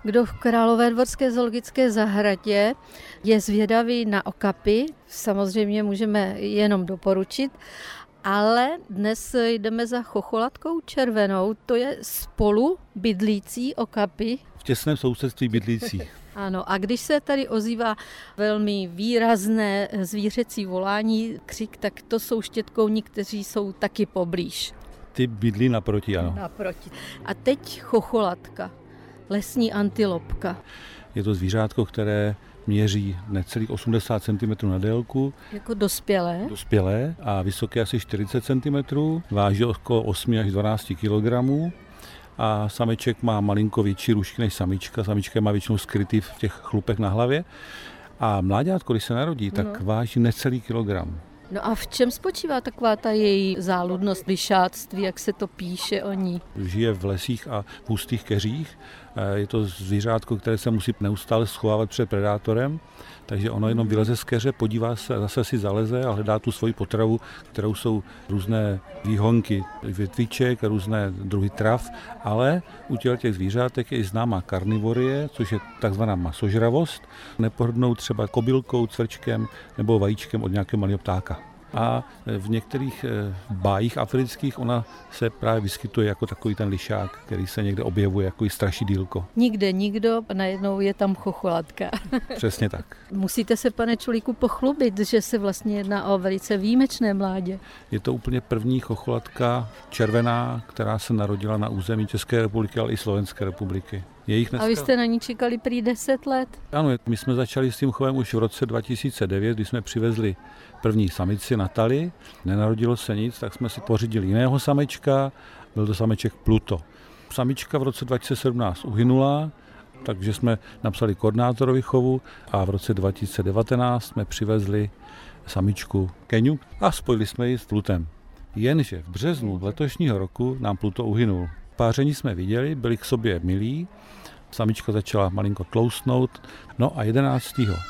Kdo v Královéhradecké zoologické zahradě je zvědavý na okapy, samozřejmě můžeme jenom doporučit, ale dnes jdeme za chocholatkou červenou, to je spolu bydlící okapy. V těsném sousedství bydlící. Ano, a když se tady ozývá velmi výrazné zvířecí volání, křik, tak to jsou štětkouni, kteří jsou taky poblíž. Ty bydlí naproti, ano. Naproti. A teď chocholatka, lesní antilopka. Je to zvířátko, které měří necelých 80 cm na délku. Jako dospělé? Dospělé a vysoké asi 40 cm, váží okolo 8 až 12 kg. A sameček má malinko větší růžky než samička. Samička má většinou skrytý v těch chlupech na hlavě. A mláďátko, když se narodí, tak váží necelý kilogram. No a v čem spočívá taková ta její záludnost, lišáctví, jak se to píše o ní? Žije v lesích a v hustých keřích. Je to zvířátko, které se musí neustále schovávat před predátorem, takže ono jenom vyleze z keře, podívá se a zase si zaleze a hledá tu svoji potravu, kterou jsou různé výhonky větviček, různé druhy trav, ale u těch zvířátek je i známá karnivorie, což je takzvaná masožravost, nepohrdnou třeba kobylkou, cvrčkem nebo vajíčkem od nějakého malého ptáka. A v některých bájích afrických ona se právě vyskytuje jako takový ten lišák, který se někde objevuje jako i strašidýlko. Nikde nikdo, najednou je tam chocholatka. Přesně tak. Musíte se, pane Čulíku, pochlubit, že se vlastně jedná o velice výjimečné mládě. Je to úplně první chocholatka červená, která se narodila na území České republiky, ale i Slovenské republiky. A vy jste na ní čekali prý 10 let? Ano, my jsme začali s tím chovem už v roce 2009, kdy jsme přivezli první samici Natali. Nenarodilo se nic, tak jsme si pořídili jiného samečka, byl to sameček Pluto. Samička v roce 2017 uhynula, takže jsme napsali koordinátorovi chovu a v roce 2019 jsme přivezli samičku Keňu a spojili jsme ji s Plutem. Jenže v březnu letošního roku nám Pluto uhynul. Páření jsme viděli, byli k sobě milí, samička začala malinko tloustnout, no a 11.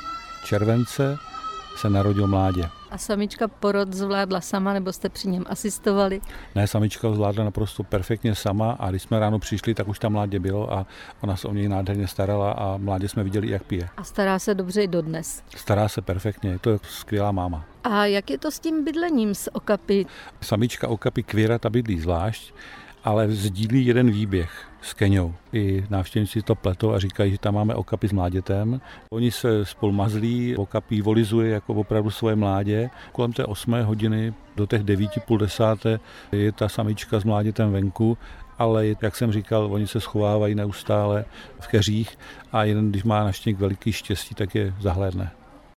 července se narodil mládě. A samička porod zvládla sama, nebo jste při něm asistovali? Ne, samička zvládla naprosto perfektně sama a když jsme ráno přišli, tak už tam mládě bylo a ona se o něj nádherně starala a mládě jsme viděli, jak pije. A stará se dobře i dodnes? Stará se perfektně, to je skvělá máma. A jak je to s tím bydlením z okapy? Samička okapy Kvěra ta bydlí zvlášť, ale sdílí jeden výběh s Keňou. I návštěvníci to pletou a říkají, že tam máme okapy s mládětem. Oni se spolu mazlí, okapí volizuje jako opravdu svoje mládě. Kolem té 8 hodiny do těch 9:30 je ta samička s mládětem venku, ale jak jsem říkal, oni se schovávají neustále v keřích a jeden, když má na štěňk veliký štěstí, tak je zahlédne.